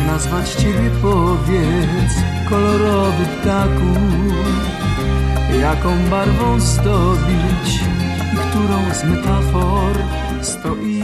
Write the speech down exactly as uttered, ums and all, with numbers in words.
nazwać Ciebie, powiedz, kolorowy ptaku? Jaką barwą zdobić i którą z metafor stoi